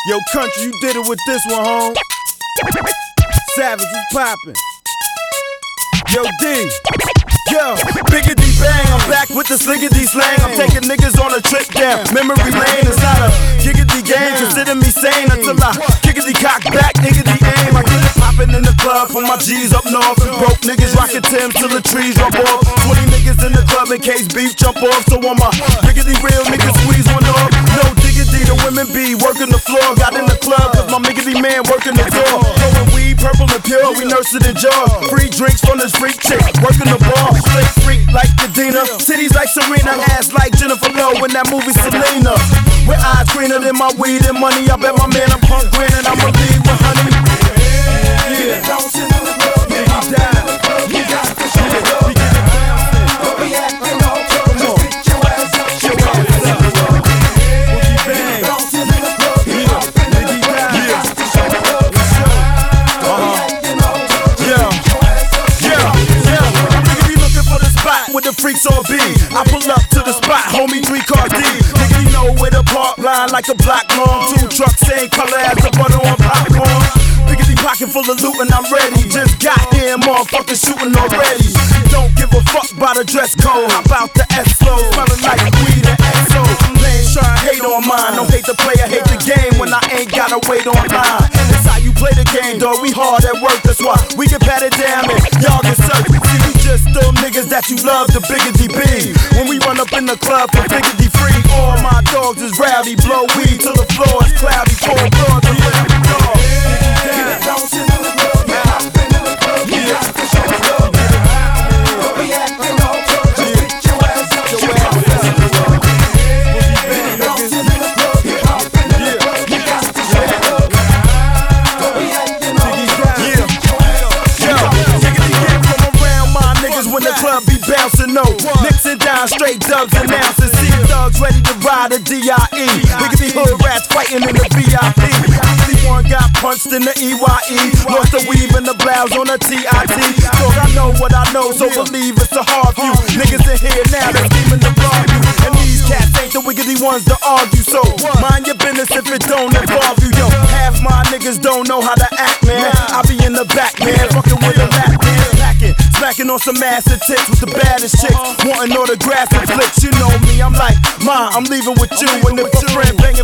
Yo, country, you did it with this one, home. Savage, what's poppin'? Yo, D. Yo, biggity bang, I'm back with the sliggity slang. I'm taking niggas on a trip down memory lane. It's not a giggity game, consider me sane until I kickity cock back, niggity aim. I get it poppin' in the club for my G's up north. Broke niggas rockin' Tim's till the trees rub off. 20 niggas in the club in case beef jump off. So on my riggedy real niggas squeeze one off. No diggity, the women be working the floor. Got in the club cause my miggity man working the door. Throwing weed, purple and pure, we nurse it in jaws. Free drinks from this freak chick, working the bar. Slick freak like Kadena, titties like Serena, ass like Jennifer Lowe in that movie Selena. With eyes greener than my weed and money, I bet my man I'm punk grinning, I'ma leave with honey. Yeah, don't sit in the club, yeah, he died. You got to show it up. We get it bouncing. Don't be acting all tough, just get your ass up, show it up. Boogie bang. Don't sit in the club, yeah, he died. You got to show it up. Don't be acting all tough, just get your ass up, show it up. I'm nigga be looking for the spot with the freaks on B. I pull up to the spot, homie, 3 cars deep. Nigga, you know where the park line like a block long. 2 trucks, same color as the butter on popcorn. Piggity pocket full of loot and I'm ready. Just got here, motherfuckers shooting already. Don't give a fuck about the dress code. How about the S-Flow, smelling like weed and XO. Lanes trying to hate on mine. Don't hate the player, hate the game when I ain't gotta wait on line. That's how you play the game, dog. We hard at work, that's why we get patted down and y'all get served. See, we just still niggas that you love, the biggity B. When we run up in the club for biggity free, all my dogs is rowdy, blow weed till the floor is cloudy, pour blood to where we go. Don't sit in the club, yeah, I've been in the club, you got to show it up. Don't be acting all tough, just get your ass up, show it up. Don't sit in the club, yeah, I've been in the club, you got to show it up. Don't be acting all tough, just get your ass up, show it up. Tiggity can't come around my niggas when the club be bouncing, no. Mixing down straight dubs and ounces, see thugs ready to ride a D.I.E. Biggity hood rats fighting in the VIP. One got punched in the EYE, lost the weave and the blouse on the TIT. Dog, I know what I know, so believe it's a hard view. Niggas in here now, they're scheming to rob you. And these cats ain't the wiggity ones to argue. So mind your business if it don't involve you. Yo, half my niggas don't know how to act, man. I be in the back, man, fucking with a lap, man. Packing, smacking on some ass and tits with the baddest chicks. Wanting autographs and flicks, you know me. I'm like, Ma, I'm leaving with you. And if a friend banging